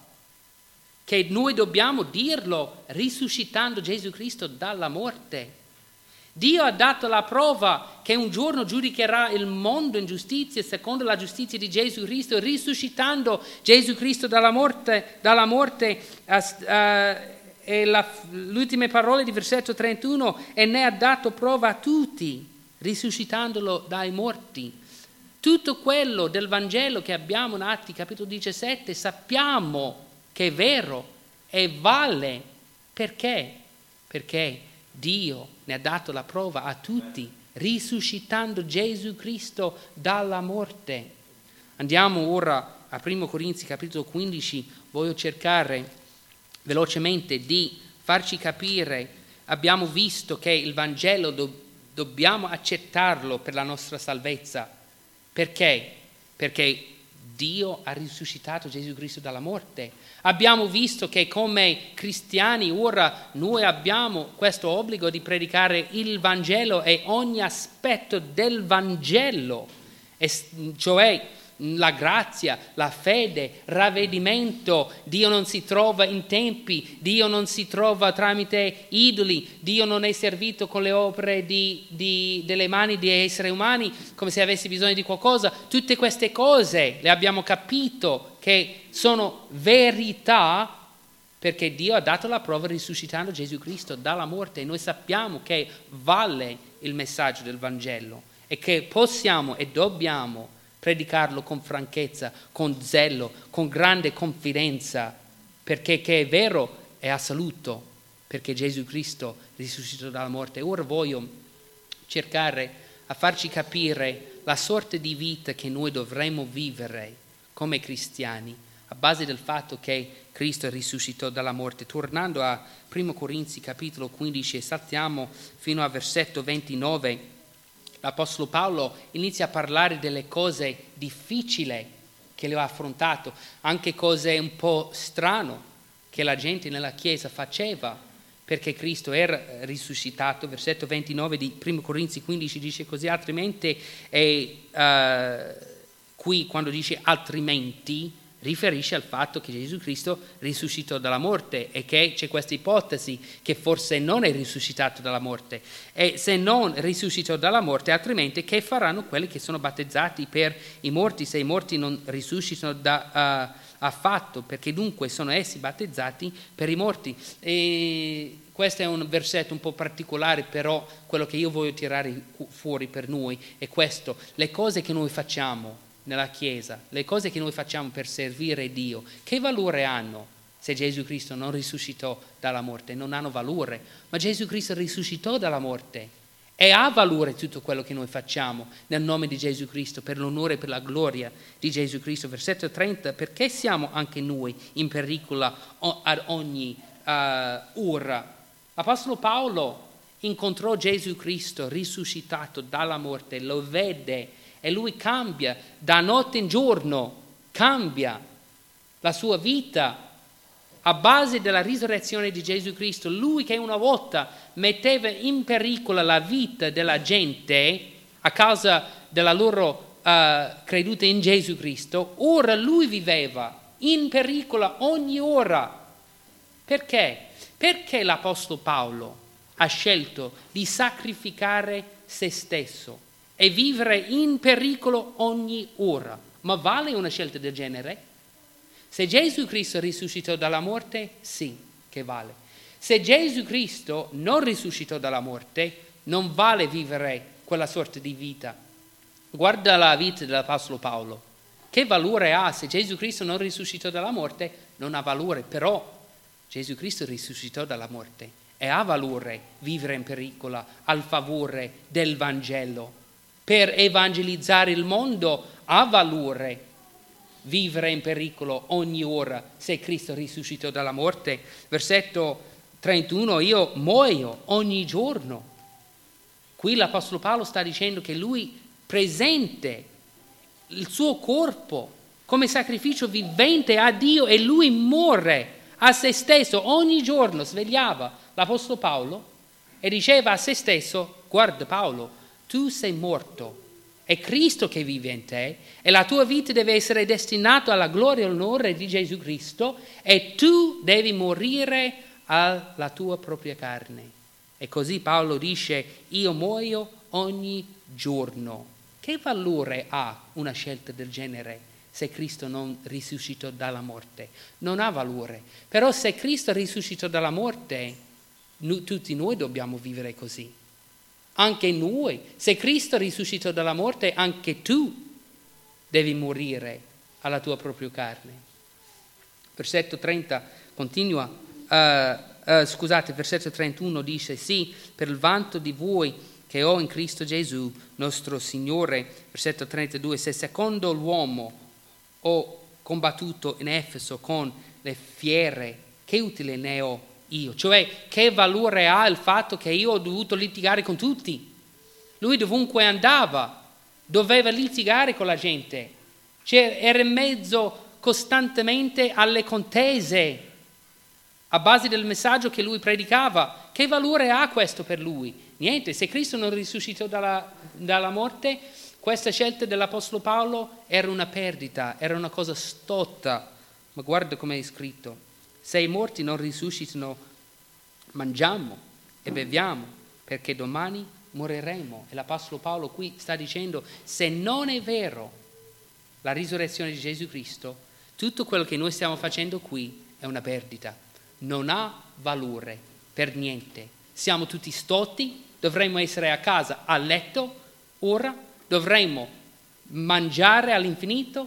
che noi dobbiamo dirlo risuscitando Gesù Cristo dalla morte. Dio ha dato la prova che un giorno giudicherà il mondo in giustizia secondo la giustizia di Gesù Cristo, risuscitando Gesù Cristo dalla morte. Dalla morte uh, uh, e la, le ultime parole di versetto trentuno, e ne ha dato prova a tutti, risuscitandolo dai morti. Tutto quello del Vangelo che abbiamo in Atti capitolo diciassette sappiamo che è vero e vale. Perché? Perché Dio ne ha dato la prova a tutti, risuscitando Gesù Cristo dalla morte. Andiamo ora a primo Corinzi capitolo quindici, voglio cercare velocemente di farci capire. Abbiamo visto che il Vangelo do- dobbiamo accettarlo per la nostra salvezza. Perché? Perché Dio ha risuscitato Gesù Cristo dalla morte. Abbiamo visto che come cristiani ora noi abbiamo questo obbligo di predicare il Vangelo e ogni aspetto del Vangelo, e cioè la grazia, la fede, ravvedimento. Dio non si trova in tempi, Dio non si trova tramite idoli, Dio non è servito con le opere di, di, delle mani di esseri umani come se avesse bisogno di qualcosa. Tutte queste cose le abbiamo capito che sono verità, perché Dio ha dato la prova risuscitando Gesù Cristo dalla morte, e noi sappiamo che vale il messaggio del Vangelo e che possiamo e dobbiamo predicarlo con franchezza, con zelo, con grande confidenza, perché che è vero è assoluto, perché Gesù Cristo risuscitò dalla morte. Ora voglio cercare a farci capire la sorta di vita che noi dovremmo vivere come cristiani, a base del fatto che Cristo risuscitò dalla morte. Tornando a primo Corinzi capitolo quindici e saltiamo fino al versetto ventinove, l'Apostolo Paolo inizia a parlare delle cose difficili che lui ha affrontato, anche cose un po' strane che la gente nella Chiesa faceva perché Cristo era risuscitato. Versetto ventinove di primo Corinzi quindici dice così: altrimenti, e uh, qui quando dice altrimenti riferisce al fatto che Gesù Cristo risuscitò dalla morte e che c'è questa ipotesi che forse non è risuscitato dalla morte. E se non risuscitò dalla morte, altrimenti che faranno quelli che sono battezzati per i morti, se i morti non risuscitano da, uh, affatto? Perché dunque sono essi battezzati per i morti? E questo è un versetto un po' particolare, però quello che io voglio tirare fuori per noi è questo: le cose che noi facciamo nella Chiesa, le cose che noi facciamo per servire Dio, che valore hanno se Gesù Cristo non risuscitò dalla morte? Non hanno valore, ma Gesù Cristo risuscitò dalla morte e ha valore tutto quello che noi facciamo nel nome di Gesù Cristo, per l'onore e per la gloria di Gesù Cristo. Versetto trenta: perché siamo anche noi in pericolo ad ogni uh, ora? L'Apostolo Paolo incontrò Gesù Cristo risuscitato dalla morte, lo vede e lui cambia da notte in giorno, cambia la sua vita a base della risurrezione di Gesù Cristo. Lui che una volta metteva in pericolo la vita della gente a causa della loro uh, creduta in Gesù Cristo, ora lui viveva in pericolo ogni ora. Perché? Perché l'Apostolo Paolo ha scelto di sacrificare se stesso e vivere in pericolo ogni ora? Ma vale una scelta del genere? Se Gesù Cristo risuscitò dalla morte, sì che vale. Se Gesù Cristo non risuscitò dalla morte, non vale vivere quella sorta di vita. Guarda la vita dell'Apostolo Paolo. Che valore ha? Se Gesù Cristo non risuscitò dalla morte, non ha valore. Però Gesù Cristo risuscitò dalla morte e ha valore vivere in pericolo al favore del Vangelo. Per evangelizzare il mondo ha valore vivere in pericolo ogni ora se Cristo risuscitò dalla morte. Versetto trentuno: io muoio ogni giorno. Qui l'Apostolo Paolo sta dicendo che lui presente il suo corpo come sacrificio vivente a Dio e lui muore a se stesso ogni giorno. Svegliava l'Apostolo Paolo e diceva a se stesso: guarda Paolo, tu sei morto, è Cristo che vive in te e la tua vita deve essere destinata alla gloria e all'onore di Gesù Cristo e tu devi morire alla tua propria carne. E così Paolo dice: io muoio ogni giorno. Che valore ha una scelta del genere se Cristo non risuscitò dalla morte? Non ha valore. Però se Cristo risuscitò dalla morte, noi, tutti noi dobbiamo vivere così. Anche noi, se Cristo risuscitò dalla morte, anche tu devi morire alla tua propria carne. Versetto trenta continua, uh, uh, scusate, versetto trentuno dice: sì, per il vanto di voi che ho in Cristo Gesù, nostro Signore. Versetto trentadue: se secondo l'uomo ho combattuto in Efeso con le fiere, che utile ne ho io? Cioè, che valore ha il fatto che io ho dovuto litigare con tutti? Lui dovunque andava doveva litigare con la gente, cioè, era in mezzo costantemente alle contese a base del messaggio che lui predicava. Che valore ha questo per lui? Niente. Se Cristo non risuscitò dalla, dalla morte, questa scelta dell'Apostolo Paolo era una perdita, era una cosa stotta. Ma guarda come è scritto: se i morti non risuscitano, mangiamo e beviamo, perché domani moriremo. E l'Apostolo Paolo qui sta dicendo: se non è vero la risurrezione di Gesù Cristo, tutto quello che noi stiamo facendo qui è una perdita, non ha valore per niente. Siamo tutti stotti, dovremmo essere a casa a letto ora, dovremmo mangiare all'infinito,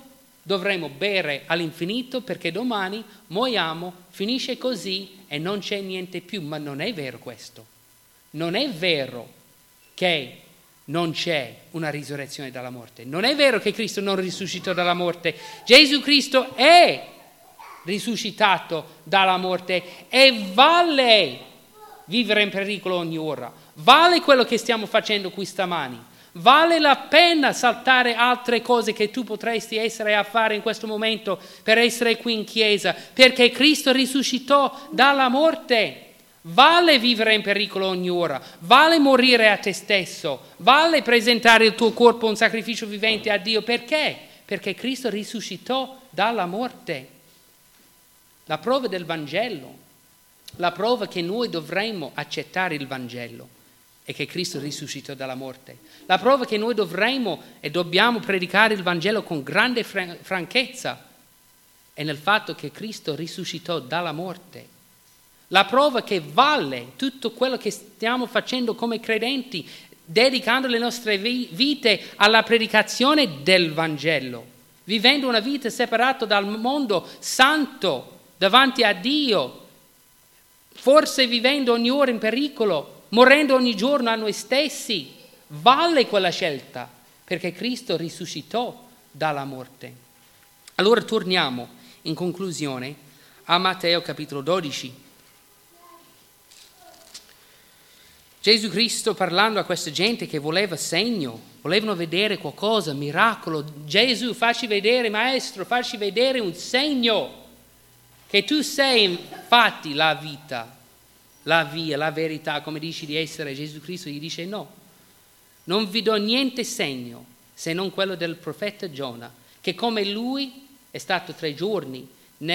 dovremo bere all'infinito perché domani moriamo, finisce così e non c'è niente più. Ma non è vero questo. Non è vero che non c'è una risurrezione dalla morte. Non è vero che Cristo non risuscitò dalla morte. Gesù Cristo è risuscitato dalla morte e vale vivere in pericolo ogni ora. Vale quello che stiamo facendo qui stamani. Vale la pena saltare altre cose che tu potresti essere a fare in questo momento per essere qui in chiesa, perché Cristo risuscitò dalla morte. Vale vivere in pericolo ogni ora, vale morire a te stesso, vale presentare il tuo corpo un sacrificio vivente a Dio. Perché? Perché Cristo risuscitò dalla morte. La prova del Vangelo, la prova che noi dovremmo accettare il Vangelo è che Cristo risuscitò dalla morte. La prova che noi dovremmo e dobbiamo predicare il Vangelo con grande franchezza è nel fatto che Cristo risuscitò dalla morte. La prova che vale tutto quello che stiamo facendo come credenti, dedicando le nostre vite alla predicazione del Vangelo, vivendo una vita separata dal mondo, santo, davanti a Dio, forse vivendo ogni ora in pericolo, morendo ogni giorno a noi stessi. Vale quella scelta, perché Cristo risuscitò dalla morte. Allora torniamo, in conclusione, a Matteo capitolo dodici. Gesù Cristo, parlando a questa gente che voleva segno, volevano vedere qualcosa, miracolo. Gesù, facci vedere, maestro, facci vedere un segno che tu sei infatti la vita, la via, la verità, come dici di essere. Gesù Cristo gli dice no, non vi do niente segno se non quello del profeta Giona, che come lui è stato tre giorni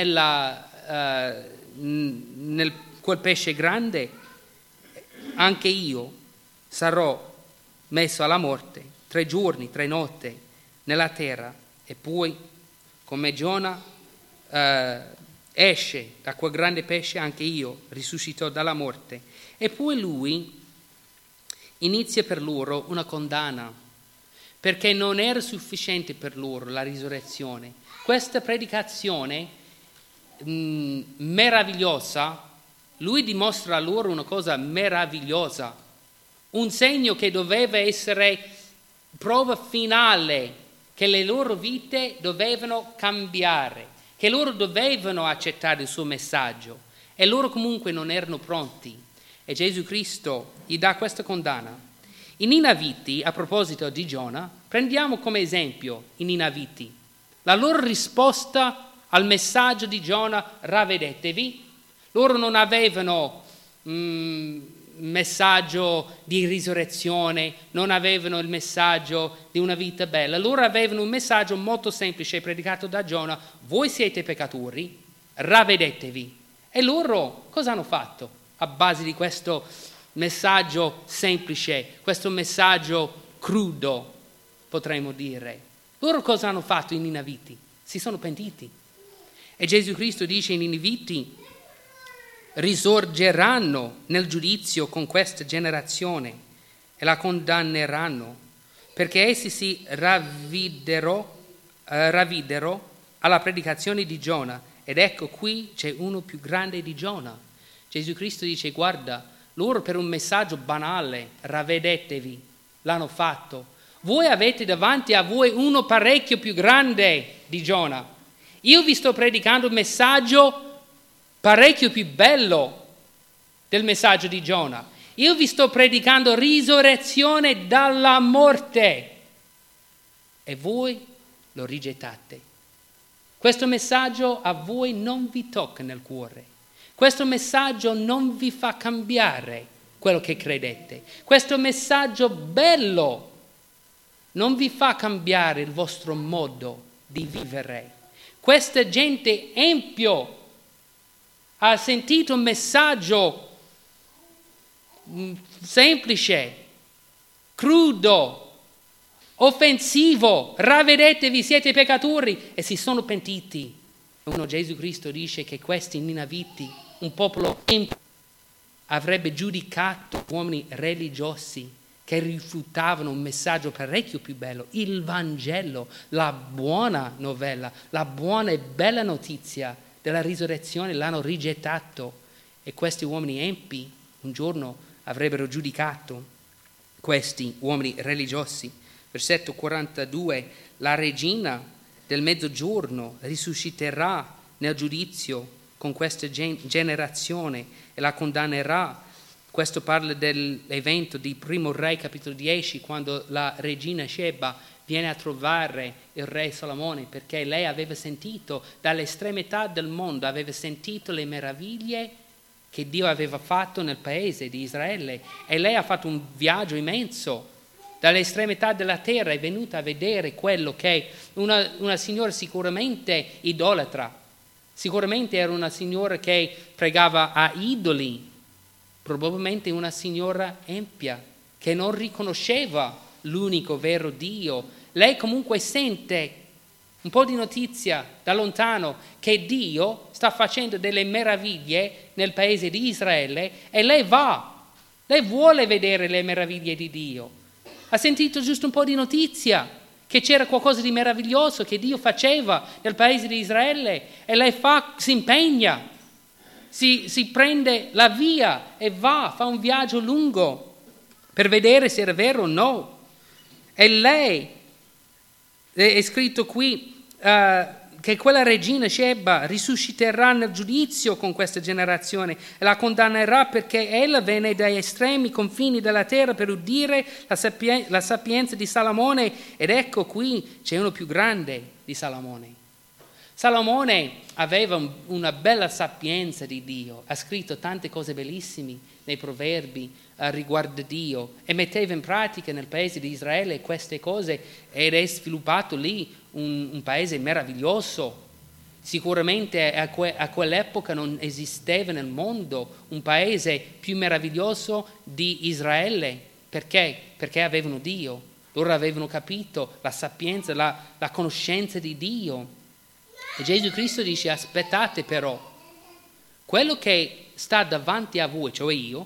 nella, uh, nel quel pesce grande, anche io sarò messo alla morte tre giorni, tre notti nella terra. E poi, come Giona eh, esce da quel grande pesce, anche io risusciterò dalla morte. E poi lui inizia per loro una condanna, perché non era sufficiente per loro la risurrezione. Questa predicazione mh, meravigliosa, lui dimostra a loro una cosa meravigliosa, un segno che doveva essere prova finale, che le loro vite dovevano cambiare, che loro dovevano accettare il suo messaggio, e loro comunque non erano pronti. E Gesù Cristo gli dà questa condanna. I Ninaviti, a proposito di Giona, prendiamo come esempio i Ninaviti. La loro risposta al messaggio di Giona, ravvedetevi. Loro non avevano un mm, messaggio di risurrezione, non avevano il messaggio di una vita bella. Loro avevano un messaggio molto semplice predicato da Giona: voi siete peccatori, ravvedetevi. E loro cosa hanno fatto a base di questo messaggio semplice, questo messaggio crudo, potremmo dire? Loro cosa hanno fatto i Ninaviti? Si sono pentiti. E Gesù Cristo dice: i Ninaviti risorgeranno nel giudizio con questa generazione e la condanneranno, perché essi si ravvidero, eh, ravvidero alla predicazione di Giona, ed ecco qui c'è uno più grande di Giona. Gesù Cristo dice: guarda, loro per un messaggio banale, ravvedetevi, l'hanno fatto. Voi avete davanti a voi uno parecchio più grande di Giona. Io vi sto predicando un messaggio parecchio più bello del messaggio di Giona. Io vi sto predicando risurrezione dalla morte e voi lo rigettate. Questo messaggio a voi non vi tocca nel cuore. Questo messaggio non vi fa cambiare quello che credete. Questo messaggio bello non vi fa cambiare il vostro modo di vivere. Questa gente empio ha sentito un messaggio semplice, crudo, offensivo: ravvedetevi, siete peccatori, e si sono pentiti. Uno, Gesù Cristo dice che questi Ninaviti, un popolo empio, avrebbe giudicato uomini religiosi che rifiutavano un messaggio parecchio più bello, il Vangelo, la buona novella, la buona e bella notizia della risurrezione, l'hanno rigettato e questi uomini empi un giorno avrebbero giudicato questi uomini religiosi. Versetto quarantadue, la regina del mezzogiorno risusciterà nel giudizio con questa gen- generazione e la condannerà. Questo parla dell'evento di Primo Re, capitolo dieci, quando la regina Sheba viene a trovare il re Salomone perché lei aveva sentito dall'estremità del mondo, aveva sentito le meraviglie che Dio aveva fatto nel paese di Israele e lei ha fatto un viaggio immenso dall'estremità della terra, è venuta a vedere quello che una, una signora sicuramente idolatra, sicuramente era una signora che pregava a idoli, probabilmente una signora empia che non riconosceva l'unico vero Dio. Lei comunque sente un po' di notizia da lontano che Dio sta facendo delle meraviglie nel paese di Israele e lei va, lei vuole vedere le meraviglie di Dio. Ha sentito giusto un po' di notizia che c'era qualcosa di meraviglioso che Dio faceva nel paese di Israele e lei fa, si impegna. Si, si prende la via e va, fa un viaggio lungo per vedere se era vero o no. E lei, è scritto qui, uh, che quella regina Sheba risusciterà nel giudizio con questa generazione e la condannerà perché ella venne dai estremi confini della terra per udire la, sapien- la sapienza di Salomone ed ecco qui c'è uno più grande di Salomone. Salomone aveva una bella sapienza di Dio, ha scritto tante cose bellissime nei proverbi eh, riguardo Dio e metteva in pratica nel paese di Israele queste cose ed è sviluppato lì un, un paese meraviglioso. Sicuramente a, que- a quell'epoca non esisteva nel mondo un paese più meraviglioso di Israele. Perché? Perché avevano Dio, loro avevano capito la sapienza, la, la conoscenza di Dio. E Gesù Cristo dice: aspettate però, quello che sta davanti a voi, cioè io,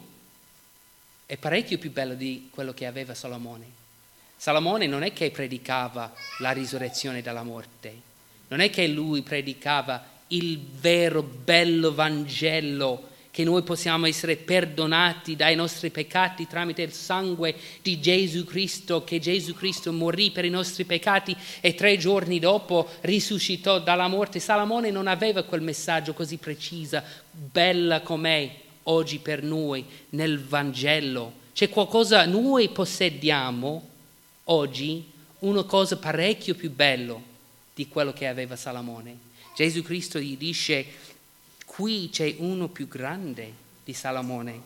è parecchio più bello di quello che aveva Salomone. Salomone non è che predicava la risurrezione dalla morte, non è che lui predicava il vero bello Vangelo che noi possiamo essere perdonati dai nostri peccati tramite il sangue di Gesù Cristo, che Gesù Cristo morì per i nostri peccati e tre giorni dopo risuscitò dalla morte. Salomone non aveva quel messaggio così preciso, bella com'è oggi per noi nel Vangelo. C'è qualcosa, noi possediamo oggi una cosa parecchio più bello di quello che aveva Salomone. Gesù Cristo gli dice: qui c'è uno più grande di Salomone.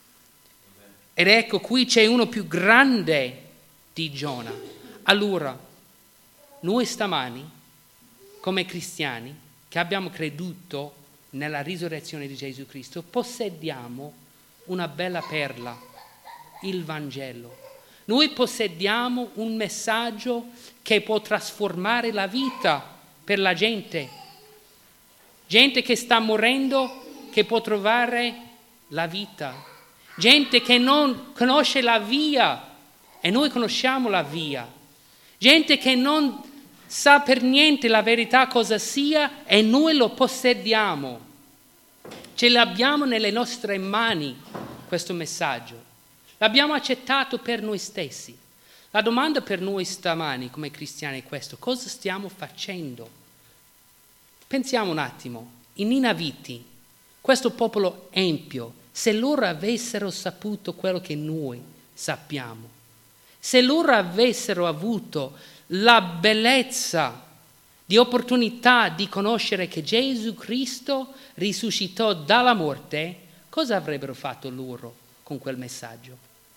Ed ecco, qui c'è uno più grande di Giona. Allora, noi stamani, come cristiani, che abbiamo creduto nella risurrezione di Gesù Cristo, possediamo una bella perla, il Vangelo. Noi possediamo un messaggio che può trasformare la vita per la gente. Gente che sta morendo, che può trovare la vita. Gente che non conosce la via e noi conosciamo la via. Gente che non sa per niente la verità cosa sia e noi lo possediamo. Ce l'abbiamo nelle nostre mani questo messaggio. L'abbiamo accettato per noi stessi. La domanda per noi stamani come cristiani è questa: cosa stiamo facendo? Pensiamo un attimo, i Ninaviti, questo popolo empio, se loro avessero saputo quello che noi sappiamo, se loro avessero avuto la bellezza di opportunità di conoscere che Gesù Cristo risuscitò dalla morte, cosa avrebbero fatto loro con quel messaggio?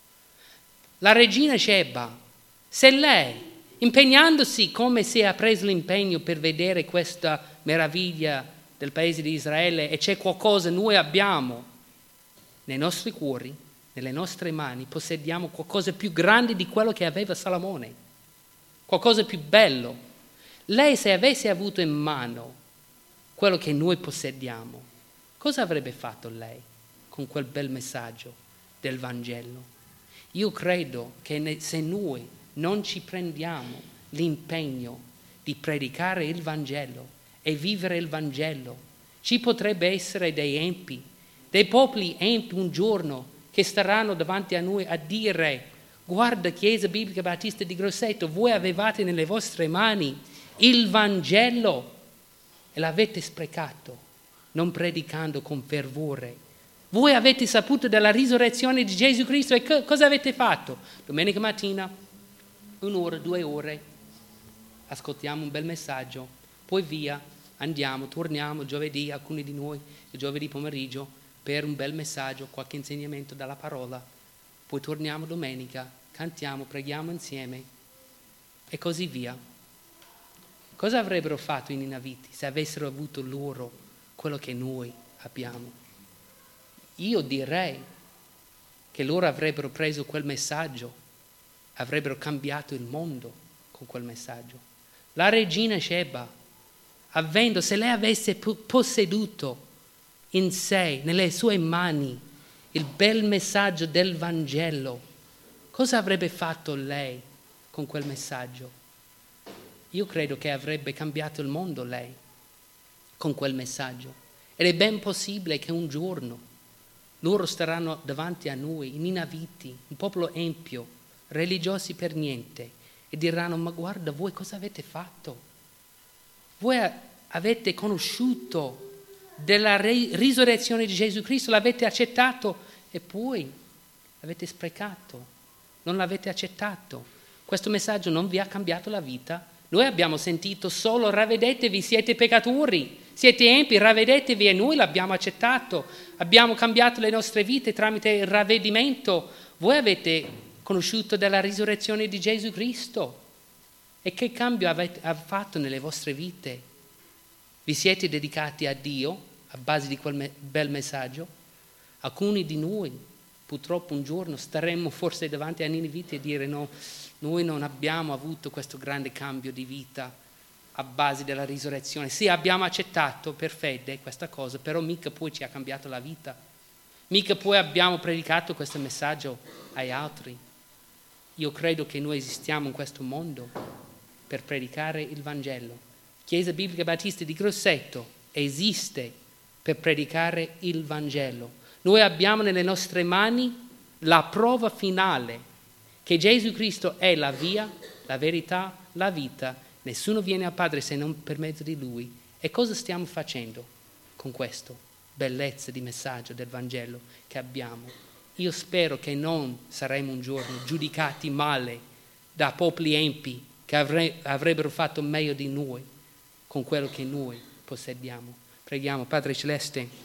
La regina Sheba, se lei, impegnandosi come si ha preso l'impegno per vedere questa meraviglia del paese di Israele, e c'è qualcosa noi abbiamo nei nostri cuori, nelle nostre mani, possediamo qualcosa più grande di quello che aveva Salomone, qualcosa più bello. Lei, se avesse avuto in mano quello che noi possediamo, cosa avrebbe fatto lei con quel bel messaggio del Vangelo? Io credo che se noi non ci prendiamo l'impegno di predicare il Vangelo e vivere il Vangelo, ci potrebbe essere dei empi, dei popoli empi un giorno che staranno davanti a noi a dire: guarda, Chiesa Biblica Battista di Grosseto, voi avevate nelle vostre mani il Vangelo e l'avete sprecato, non predicando con fervore. Voi avete saputo della risurrezione di Gesù Cristo e co- cosa avete fatto? Domenica mattina, un'ora, due ore, ascoltiamo un bel messaggio, poi via, andiamo, torniamo giovedì, alcuni di noi, giovedì pomeriggio, per un bel messaggio, qualche insegnamento dalla parola, poi torniamo domenica, cantiamo, preghiamo insieme e così via. Cosa avrebbero fatto i ninaviti se avessero avuto loro quello che noi abbiamo? Io direi che loro avrebbero preso quel messaggio, avrebbero cambiato il mondo con quel messaggio. La regina Sheba, avendo, se lei avesse posseduto in sé, nelle sue mani, il bel messaggio del Vangelo, cosa avrebbe fatto lei con quel messaggio? Io credo che avrebbe cambiato il mondo lei con quel messaggio. Ed è ben possibile che un giorno loro staranno davanti a noi, i ninaviti, un popolo empio, religiosi per niente, e diranno: ma guarda, voi cosa avete fatto? Voi avete conosciuto della risurrezione di Gesù Cristo, l'avete accettato e poi l'avete sprecato, non l'avete accettato. Questo messaggio non vi ha cambiato la vita. Noi abbiamo sentito solo: ravvedetevi, siete peccatori, siete empi, ravvedetevi, e noi l'abbiamo accettato. Abbiamo cambiato le nostre vite tramite il ravvedimento. Voi avete conosciuto della risurrezione di Gesù Cristo. E che cambio avete fatto nelle vostre vite? Vi siete dedicati a Dio a base di quel me- bel messaggio? Alcuni di noi purtroppo un giorno staremmo forse davanti ai niniviti e dire: no, noi non abbiamo avuto questo grande cambio di vita a base della risurrezione. Sì, abbiamo accettato per fede questa cosa, però mica poi ci ha cambiato la vita. Mica poi abbiamo predicato questo messaggio agli altri. Io credo che noi esistiamo in questo mondo per predicare il Vangelo. Chiesa Biblica Battista di Grosseto esiste per predicare il Vangelo. Noi abbiamo nelle nostre mani la prova finale che Gesù Cristo è la via, la verità, la vita. Nessuno viene al Padre se non per mezzo di Lui. E cosa stiamo facendo con questo bellezza di messaggio del Vangelo che abbiamo? Io spero che non saremo un giorno giudicati male da popoli empi che avre- avrebbero fatto meglio di noi con quello che noi possediamo. Preghiamo. Padre Celeste,